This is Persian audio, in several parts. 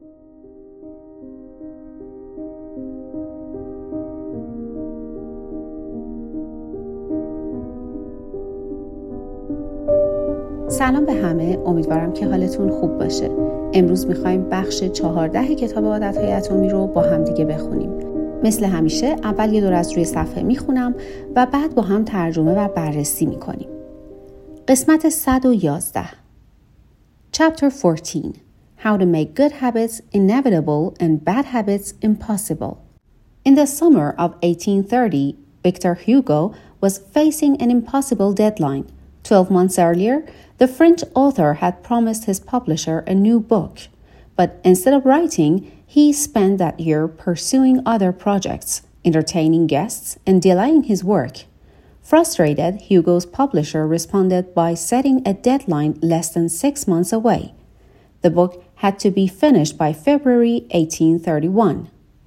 سلام به همه، امیدوارم که حالتون خوب باشه. امروز میخوایم بخش 14 کتاب عادتهای اتمی رو با هم دیگه بخونیم. مثل همیشه اول یه دور از روی صفحه میخونم و بعد با هم ترجمه و بررسی میکنیم. قسمت 111 Chapter 14 How to make good habits inevitable and bad habits impossible. In the summer of 1830, Victor Hugo was facing an impossible deadline. 12 months earlier, the French author had promised his publisher a new book, but instead of writing, he spent that year pursuing other projects, entertaining guests, and delaying his work. Frustrated, Hugo's publisher responded by setting a deadline less than 6 months away. The book had to be finished by February 1831.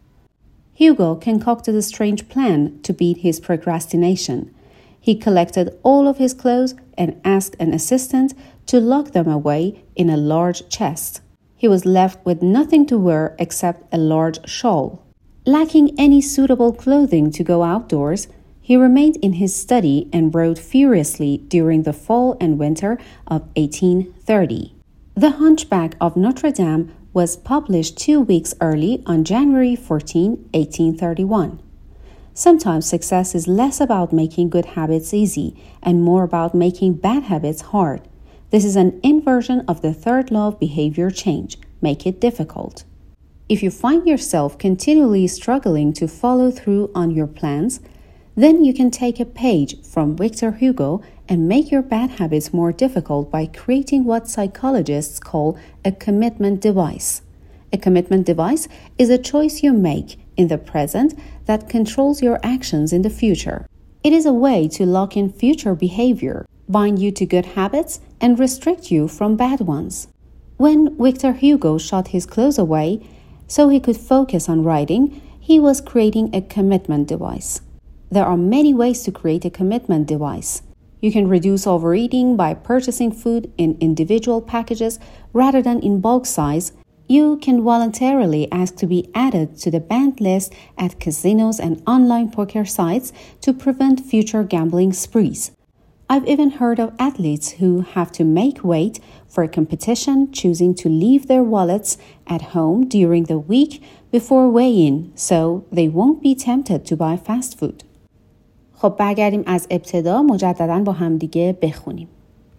Hugo concocted a strange plan to beat his procrastination. He collected all of his clothes and asked an assistant to lock them away in a large chest. He was left with nothing to wear except a large shawl. Lacking any suitable clothing to go outdoors, he remained in his study and wrote furiously during the fall and winter of 1830. The Hunchback of Notre Dame was published 2 weeks early on January 14, 1831. Sometimes success is less about making good habits easy and more about making bad habits hard. This is an inversion of the third law of behavior change. Make it difficult. If you find yourself continually struggling to follow through on your plans, then you can take a page from Victor Hugo and make your bad habits more difficult by creating what psychologists call a commitment device. A commitment device is a choice you make in the present that controls your actions in the future. It is a way to lock in future behavior, bind you to good habits, and restrict you from bad ones. When Victor Hugo shot his clothes away so he could focus on writing, he was creating a commitment device. There are many ways to create a commitment device. You can reduce overeating by purchasing food in individual packages rather than in bulk size. You can voluntarily ask to be added to the banned list at casinos and online poker sites to prevent future gambling sprees. I've even heard of athletes who have to make weight for a competition choosing to leave their wallets at home during the week before weigh-in so they won't be tempted to buy fast food. خب برگردیم از ابتدا مجدداً با هم دیگه بخونیم.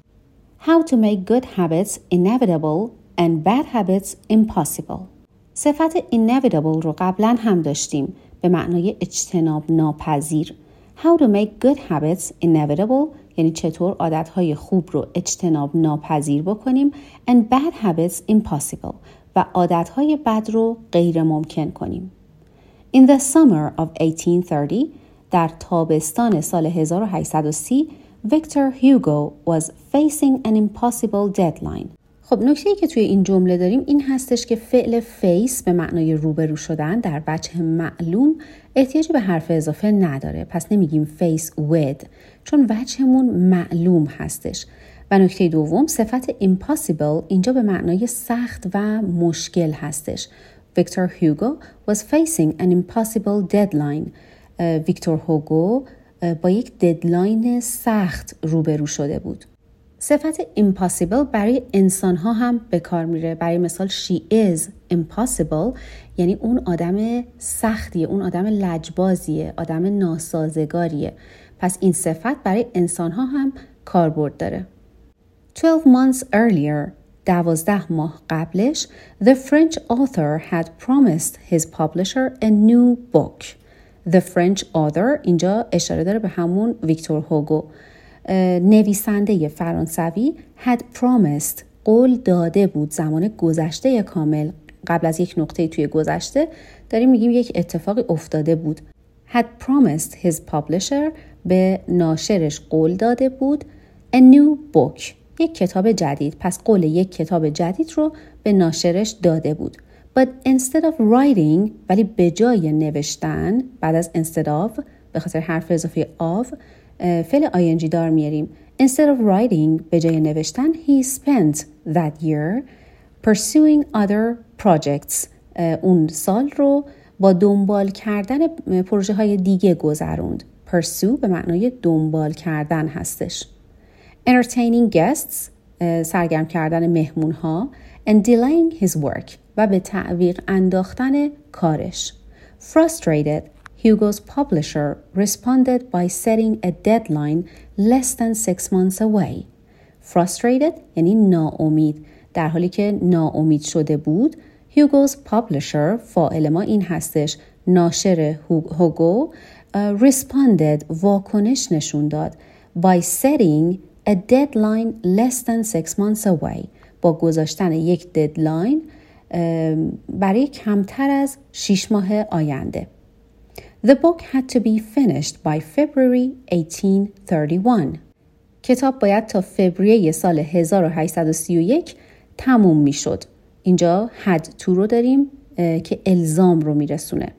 How to make good habits inevitable and bad habits impossible. صفت inevitable رو قبلا هم داشتیم به معنای اجتناب ناپذیر. How to make good habits inevitable یعنی چطور عادتهای خوب رو اجتناب ناپذیر بکنیم and bad habits impossible و عادتهای بد رو غیر ممکن کنیم. In the summer of 1830 در تابستان سال 1830 Victor Hugo was facing an impossible deadline. خب نکته‌ای که توی این جمله داریم این هستش که فعل face به معنای روبرو شدن در وجه معلوم احتیاج به حرف اضافه نداره. پس نمیگیم face with چون وجهمون معلوم هستش. و نکته دوم صفت impossible اینجا به معنای سخت و مشکل هستش. Victor Hugo was facing an impossible deadline. ویکتور هوگو با یک ددلاین سخت روبرو شده بود. صفت impossible برای انسان‌ها هم به کار میره. برای مثال she is impossible یعنی اون آدم سختیه، اون آدم لجبازیه، آدم ناسازگاریه. پس این صفت برای انسان‌ها هم کاربرد داره. 12 months earlier 12 ماه قبلش the French author had promised his publisher a new book. The French author اینجا اشاره داره به همون ویکتور هوگو. نویسنده فرانسوی had promised قول داده بود، زمان گذشته کامل قبل از یک نقطه توی گذشته داریم میگیم یک اتفاقی افتاده بود. had promised his publisher به ناشرش قول داده بود a new book یک کتاب جدید. پس قول یک کتاب جدید رو به ناشرش داده بود. But instead of writing ولی به جای نوشتن بعد از instead of به خاطر حرف اضافه of فعل ing دار میاریم. Instead of writing به جای نوشتن he spent that year pursuing other projects. اون سال رو با دنبال کردن پروژه های دیگه گذروند. pursue به معنای دنبال کردن هستش. entertaining guests سرگرم کردن مهمون ها and delaying his work و به تعویق انداختن کارش. frustrated Hugo's publisher responded by setting a deadline less than 6 months away. Frustrated یعنی ناامید. در حالی که ناامید شده بود Hugo's publisher فاعل ما این هستش ناشر هوگو responded واکنش نشون داد by setting a deadline less than 6 months away با گذاشتن یک ددلاین برای کمتر از 6 ماه آینده. The book had to be finished by February 1831. کتاب باید تا فوریه سال 1831 تموم می شد. اینجا had to رو داریم که الزام رو می رسونه.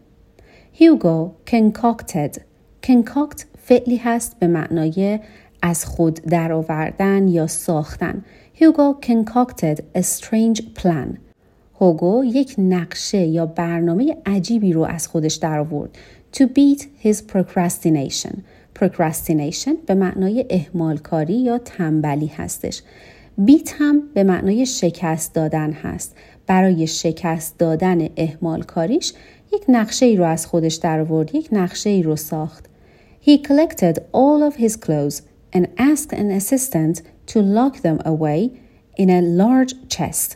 Hugo concocted. concoct فعلی هست به معنای از خود درآوردن یا ساختن. Hugo concocted a strange plan. هوگو یک نقشه یا برنامه عجیبی رو از خودش درآورد. To beat his procrastination. procrastination به معنای اهمال کاری یا تنبلی هستش. beat هم به معنای شکست دادن هست. برای شکست دادن اهمال کاریش یک نقشه ای رو از خودش درآورد، یک نقشه ای رو ساخت. He collected all of his clothes and asked an assistant to lock them away in a large chest.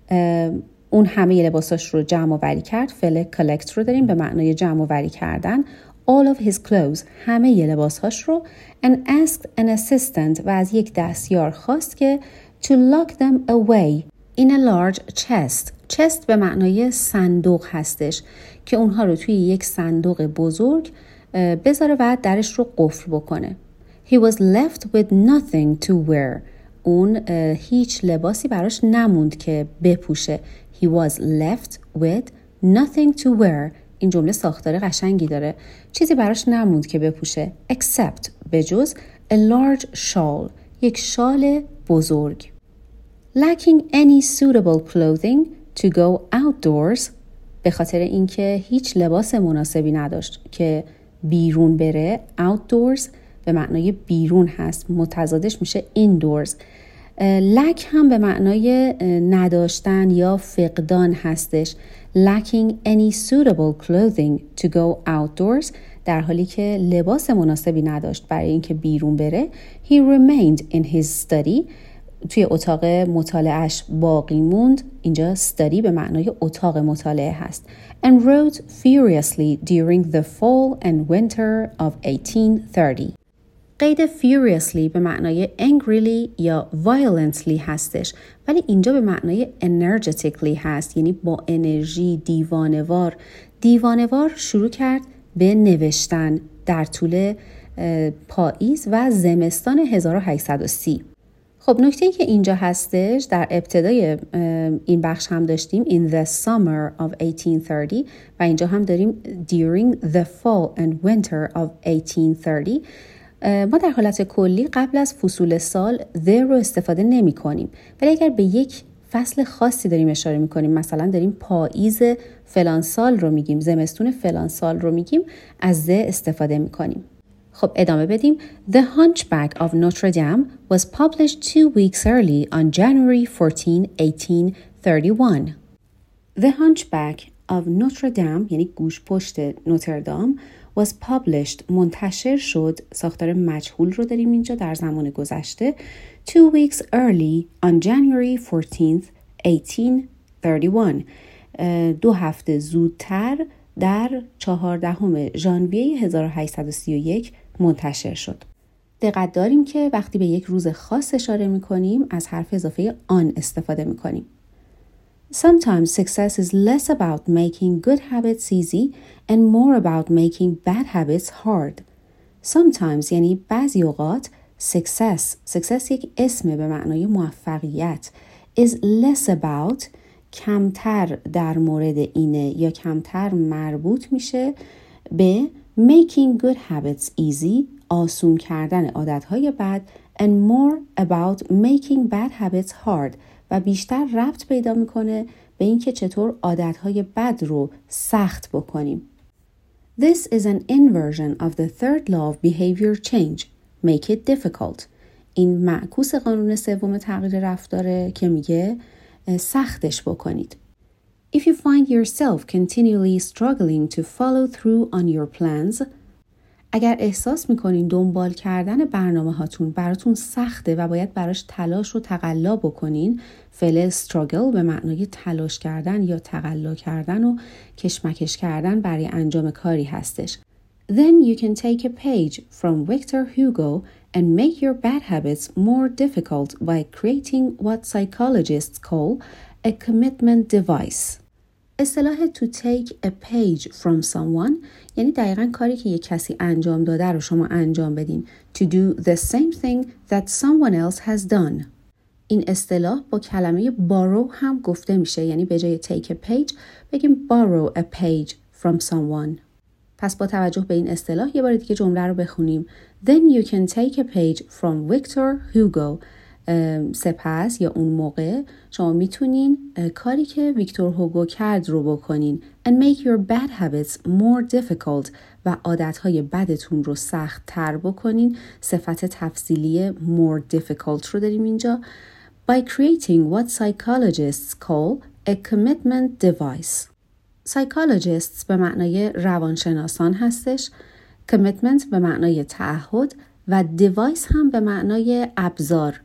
اون همه لباساش رو جمع آوری کرد. فعل collect رو داریم به معنای جمع آوری کردن. all of his clothes همه لباساش رو and asked an assistant و از یک دستیار خواست که to lock them away in a large chest. chest به معنای صندوق هستش که اونها رو توی یک صندوق بزرگ بذاره و درش رو قفل بکنه. He was left with nothing to wear. اون هیچ لباسی براش نموند که بپوشه. He was left with nothing to wear. این جمله ساختار قشنگی داره. چیزی براش نموند که بپوشه. Except بجز a large shawl. یک شال بزرگ. Lacking any suitable clothing to go outdoors. به خاطر اینکه هیچ لباس مناسبی نداشت که بیرون بره. Outdoors به معنای بیرون هست. متضادش میشه indoors. lack هم به معنای نداشتن یا فقدان هستش. Lacking any suitable clothing to go outdoors در حالی که لباس مناسبی نداشت برای اینکه بیرون بره. He remained in his study. توی اتاق مطالعهش باقی موند. اینجا study به معنای اتاق مطالعه هست. And wrote furiously during the fall and winter of 1830. قید furiously به معنای angrily یا violently هستش ولی اینجا به معنای energetically هست یعنی با انرژی دیوانوار. دیوانوار شروع کرد به نوشتن در طول پاییز و زمستان 1830. خب نکته‌ای که اینجا هستش در ابتدای این بخش هم داشتیم in the summer of 1830 و اینجا هم داریم during the fall and winter of 1830. ما در حالت کلی قبل از فصول سال the رو استفاده نمی کنیم ولی اگر به یک فصل خاصی داریم اشاره می کنیم مثلا داریم پاییز فلان سال رو میگیم زمستون فلان سال رو میگیم از the استفاده می کنیم. خب ادامه بدیم. The Hunchback of Notre Dame was published 2 weeks early on January 14, 1831. The Hunchback of Notre Dame یعنی گوش پشت نوتردام was published منتشر شد. ساختار مجهول رو داریم اینجا در زمان گذشته. 2 weeks early on January 14th 1831. 2 هفته زودتر در 14 ژانویه 1831 منتشر شد. دقت داریم که وقتی به یک روز خاص اشاره می‌کنیم از حرف اضافه on استفاده می‌کنیم. Sometimes success is less about making good habits easy and more about making bad habits hard. Sometimes یعنی بعضی اوقات success یک اسم به معنای موفقیت is less about کمتر در مورد اینه یا کمتر مربوط میشه به making good habits easy آسون کردن عادتهای بد and more about making bad habits hard و بیشتر ربط پیدا میکنه به اینکه چطور عادتهای بد رو سخت بکنیم. This is an inversion of the third law of behavior change. Make it difficult. این معکوس قانون سوم تغییر رفتاره که میگه سختش بکنید. If you find yourself continually struggling to follow through on your plans, اگر احساس میکنین دنبال کردن برنامه هاتون براتون سخته و باید براش تلاش و تقلا بکنین، فعل struggle به معنای تلاش کردن یا تقلا کردن و کشمکش کردن برای انجام کاری هستش. Then you can take a page from Victor Hugo and make your bad habits more difficult by creating what psychologists call a commitment device. اصطلاح to take a page from someone یعنی دقیقاً کاری که یک کسی انجام داده رو شما انجام بدین. To do the same thing that someone else has done. این اصطلاح با کلمه borrow هم گفته میشه، یعنی به جای take a page بگیم borrow a page from someone. پس با توجه به این اصطلاح یه بار دیگه جمله رو بخونیم. Then you can take a page from Victor Hugo. سپس یا اون موقع شما میتونین کاری که ویکتور هوگو کرد رو بکنین and make your bad habits more difficult و عادتهای بدتون رو سخت تر بکنین. صفت تفضیلی more difficult رو داریم اینجا. By creating what psychologists call a commitment device. Psychologists به معنای روانشناسان هستش. Commitment به معنای تعهد و device هم به معنای ابزار.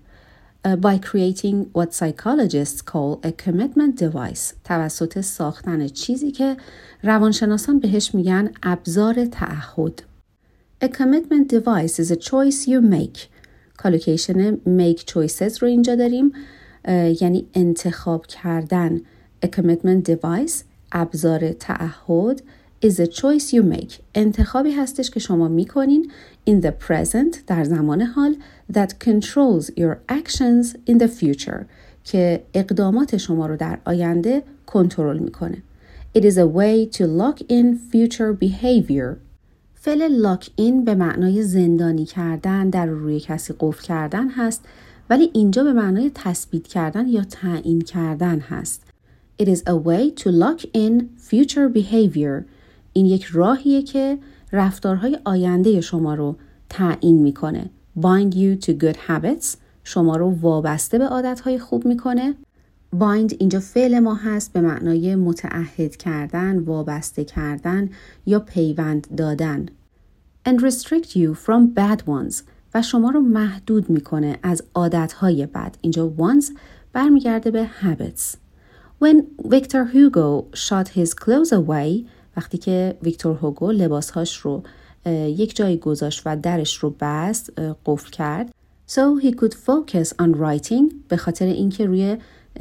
By creating what psychologists call a commitment device. توسط ساختن چیزی که روانشناسان بهش میگن ابزار تعهد. A commitment device is a choice you make. کالوکیشن make choices رو اینجا داریم، یعنی انتخاب کردن. A commitment device ابزار تعهد is a choice you make. انتخابی هستش که شما میکنین in the present در زمان حال that controls your actions in the future که اقدامات شما رو در آینده کنترل میکنه. It is a way to lock in future behavior. فعل lock in به معنای زندانی کردن، در روی کسی قفل کردن هست، ولی اینجا به معنای تثبیت کردن یا تعیین کردن هست. It is a way to lock in future behavior. این یک راهیه که رفتارهای آینده شما رو تعیین میکنه. Bind you to good habits. شما رو وابسته به عادتهای خوب میکنه. Bind اینجا فعل ما هست به معنای متعهد کردن، وابسته کردن یا پیوند دادن. And restrict you from bad ones. و شما رو محدود میکنه از عادتهای بد. اینجا ones برمیگرده به habits. When Victor Hugo shot his clothes away, وقتی که ویکتور هوگو لباسهاش رو یک جایی گذاشت و درش رو بست، قفل کرد. So he could focus on writing. به خاطر اینکه روی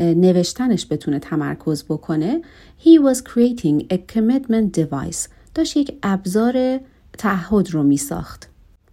نوشتنش بتونه تمرکز بکنه. He was creating a commitment device. داشت یک ابزار تعهد رو می ساخت.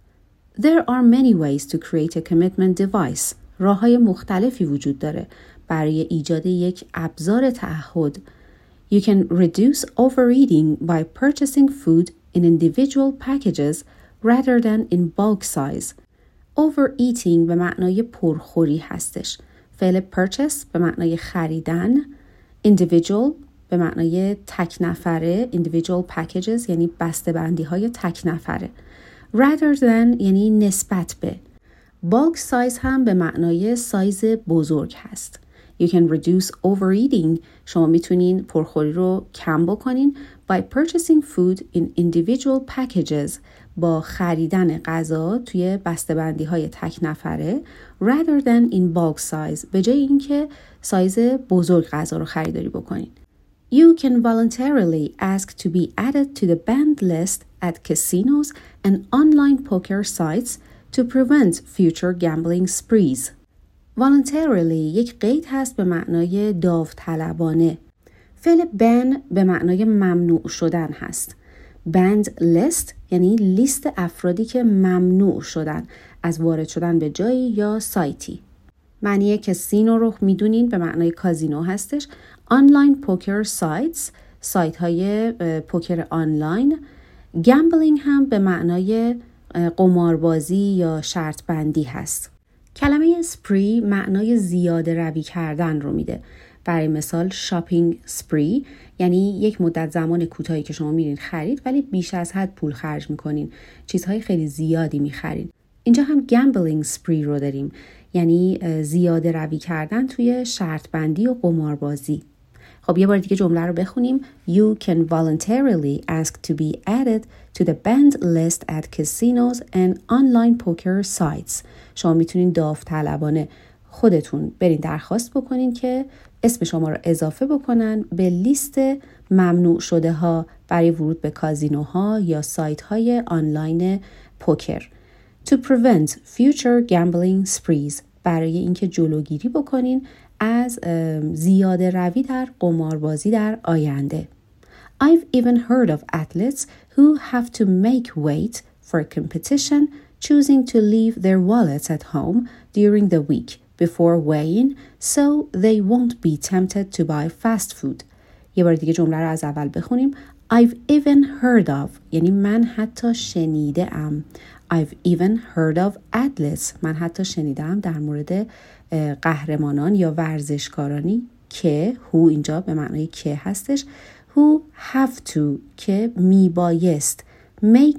There are many ways to create a commitment device. راه‌های مختلفی وجود داره برای ایجاد یک ابزار تعهد. You can reduce overeating by purchasing food in individual packages rather than in bulk size. Overeating به معنای پرخوری هستش. فعل purchase به معنای خریدن. Individual به معنای تک نفره. Individual packages یعنی بسته‌بندی های تک نفره. Rather than یعنی نسبت به. Bulk size هم به معنای سایز بزرگ هست. You can reduce overeating. شما میتونین پرخوری رو کم بکنین by purchasing food in individual packages. با خریدن غذا توی بسته‌بندی های تک نفره rather than in bulk size. به جای اینکه سایز بزرگ غذا رو خریداری بکنین. You can voluntarily ask to be added to the banned list at casinos and online poker sites to prevent future gambling sprees. voluntarily یک قید هست به معنای داوطلبانه. فعل ban به معنای ممنوع شدن هست. banned list یعنی لیست افرادی که ممنوع شدن از وارد شدن به جایی یا سایتی. معنی کسینو رو میدونین به معنای کازینو هستش. online poker sites سایت های پوکر آنلاین. gambling هم به معنای قماربازی یا شرط بندی هست. کلمه spree معنای زیاده روی کردن رو میده. برای مثال shopping spree یعنی یک مدت زمان کوتاهی که شما میرین خرید ولی بیش از حد پول خرج میکنین. چیزهای خیلی زیادی میخرین. اینجا هم gambling spree رو داریم. یعنی زیاده روی کردن توی شرط بندی و قماربازی. خب یه بار دیگه جمله رو بخونیم. You can voluntarily ask to be added to the banned list at casinos and online poker sites. شما میتونین داوطلبانه خودتون برین درخواست بکنین که اسم شما رو اضافه بکنن به لیست ممنوع شده ها برای ورود به کازینوها یا سایت های آنلاین پوکر. To prevent future gambling sprees برای اینکه جلوگیری بکنین از زیاده روی در قماربازی در آینده. I've even heard of athletes who have to make weight for a competition choosing to leave their wallets at home during the week before weighing so they won't be tempted to buy fast food. یه بار دیگه جمله رو از اول بخونیم. I've even heard of یعنی من حتی شنیده ام. I've even heard of athletes من حتی شنیدم در مورد قهرمانان یا ورزشکارانی که who اینجا به معنای که هستش who have to که میبایست make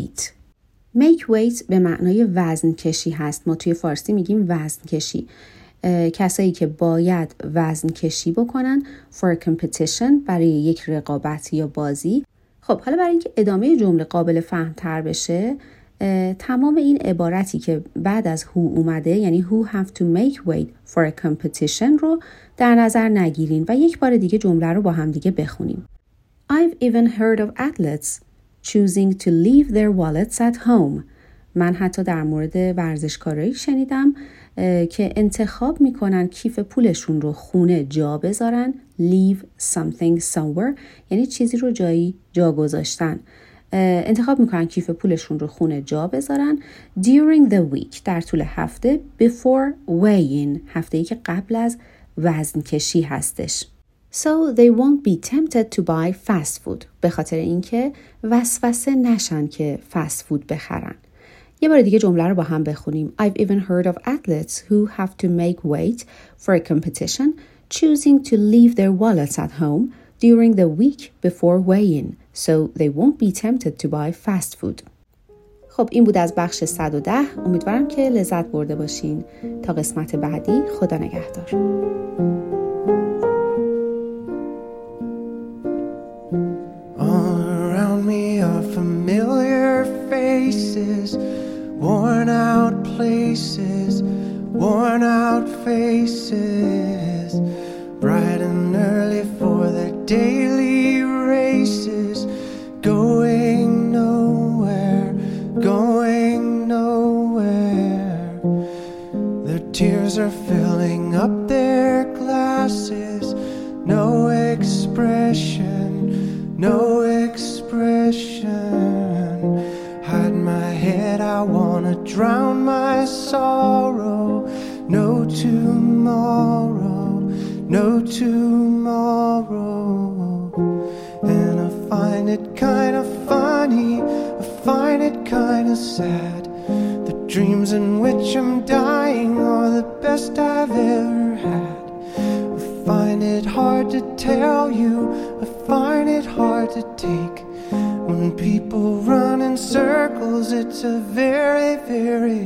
weight به معنای وزن کشی هست. ما توی فارسی میگیم وزن کشی. کسایی که باید وزن کشی بکنن for a competition برای یک رقابت یا بازی. خب حالا برای اینکه ادامه جمله قابل فهم تر بشه تمام این عبارتی که بعد از who اومده یعنی who have to make weight for a competition رو در نظر نگیرین و یک بار دیگه جمله رو با هم دیگه بخونیم. I've even heard of athletes choosing to leave their wallets at home. من حتی در مورد ورزشکارایی شنیدم که انتخاب میکنن کیف پولشون رو خونه جا بذارن. Leave something somewhere یعنی چیزی رو جا گذاشتن. انتخاب میکنن کیف پولشون رو خونه جا بذارن during the week در طول هفته before weighing هفته‌ای که قبل از وزن کشی هستش. So they won't be tempted to buy fast food به خاطر اینکه وسوسه نشن که فست فود بخرن. یه بار دیگه جمله رو با هم بخونیم. I've even heard of athletes who have to make weight for a competition choosing to leave their wallets at home during the week before weighing so they won't be tempted to buy fast food. خب این بود از بخش 110. امیدوارم که لذت برده باشین. تا قسمت بعدی خدا نگهدار. All around me are familiar faces, worn out places, worn out faces, bright and early for their daily races, going nowhere, going nowhere. Their tears are filling up their glasses, no expression, no expression. Hide my head, I wanna drown my sorrow. No tomorrow, no tomorrow. And I find it kind of funny, I find it kind of sad. The dreams in which I'm dying are the best I've ever had. I find it hard to tell you, I find it hard to take. When people run in circles, it's a very, very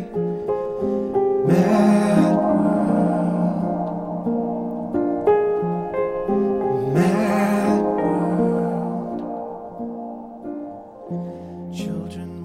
mad world. Mad world. Children